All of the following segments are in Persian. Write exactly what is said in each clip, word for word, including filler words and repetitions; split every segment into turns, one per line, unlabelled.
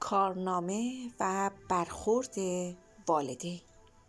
کارنامه و برخورد والدین.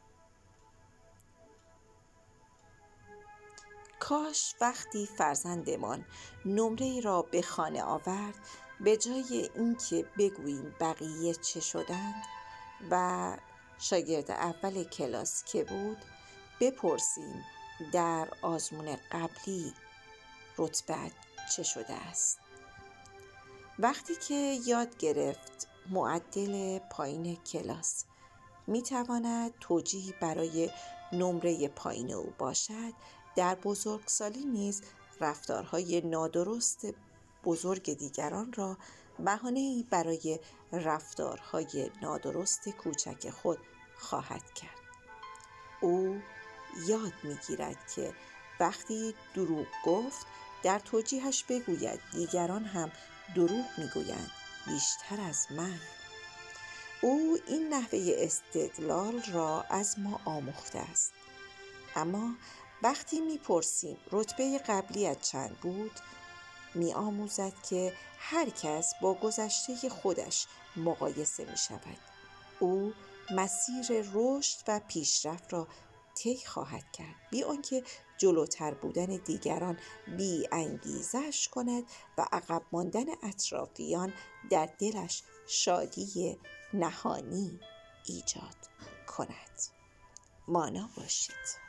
کاش وقتی فرزندمان نمره را به خانه آورد، به جای اینکه بگوییم بقیه چه شدند و شاگرد اول کلاس که بود، بپرسیم در آزمون قبلی رتبه‌ات چه شده است. وقتی که یاد گرفت معدل پایین کلاس می تواند توجیهی برای نمره پایین او باشد، در بزرگسالی نیز رفتارهای نادرست بزرگ دیگران را بهانه‌ای برای رفتارهای نادرست کوچک خود خواهد کرد. او یاد می‌گیرد که وقتی دروغ گفت، در توجیهش بگوید دیگران هم دروغ می‌گویند، بیشتر از من. او این نحوه استدلال را از ما آموخته است. اما وقتی می‌پرسیم رتبه قبلیت چند بود، می‌آموزد که هر کس با گذشته خودش مقایسه می‌شود. او مسیر رشد و پیشرفت را طی خواهد کرد، بی آنکه جلوتر بودن دیگران بی انگیزش کند و عقب ماندن اطرافیان در دلش شادی نهانی ایجاد کند. مانا باشید.